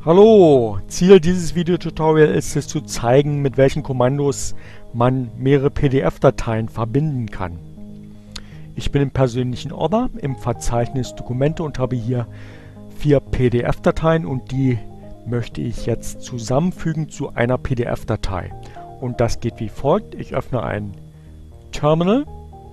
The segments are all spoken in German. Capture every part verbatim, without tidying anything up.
Hallo! Ziel dieses Videotutorial ist es zu zeigen, mit welchen Kommandos man mehrere P D F-Dateien verbinden kann. Ich bin im persönlichen Ordner im Verzeichnis Dokumente und habe hier vier P D F-Dateien und die möchte ich jetzt zusammenfügen zu einer P D F-Datei. Und das geht wie folgt. Ich öffne ein Terminal,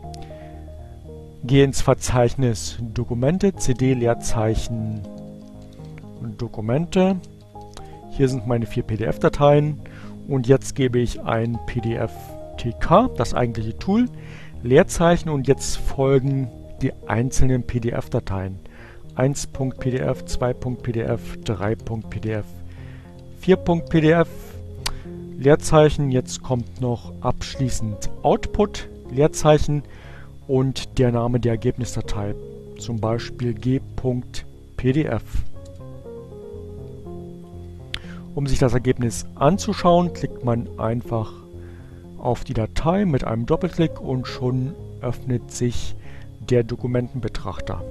gehe ins Verzeichnis Dokumente, C D Leerzeichen Dokumente. Hier sind meine vier P D F-Dateien und jetzt gebe ich ein P D F-T K, das eigentliche Tool, Leerzeichen und jetzt folgen die einzelnen P D F-Dateien. eins Punkt P D F, zwei Punkt P D F, drei Punkt P D F, vier Punkt P D F, Leerzeichen, jetzt kommt noch abschließend Output, Leerzeichen und der Name der Ergebnisdatei, zum Beispiel G Punkt P D F. Um sich das Ergebnis anzuschauen, klickt man einfach auf die Datei mit einem Doppelklick und schon öffnet sich der Dokumentenbetrachter.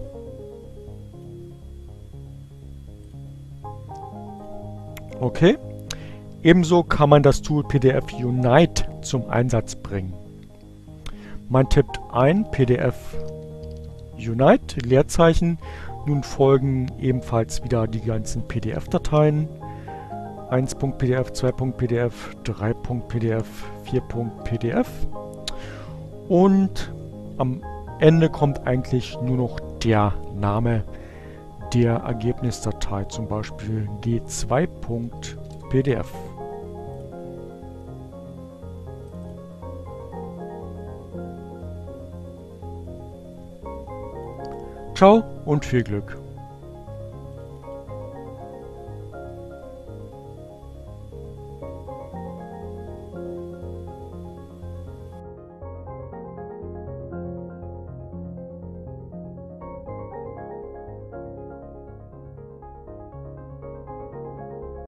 Okay. Ebenso kann man das Tool P D F Unite zum Einsatz bringen. Man tippt ein P D F Unite, Leerzeichen. Nun folgen ebenfalls wieder die ganzen P D F-Dateien. eins Punkt P D F, zwei Punkt P D F, drei Punkt P D F, vier Punkt P D F. Und am Ende kommt eigentlich nur noch der Name der Ergebnisdatei, zum Beispiel G zwei Punkt P D F. Ciao und viel Glück!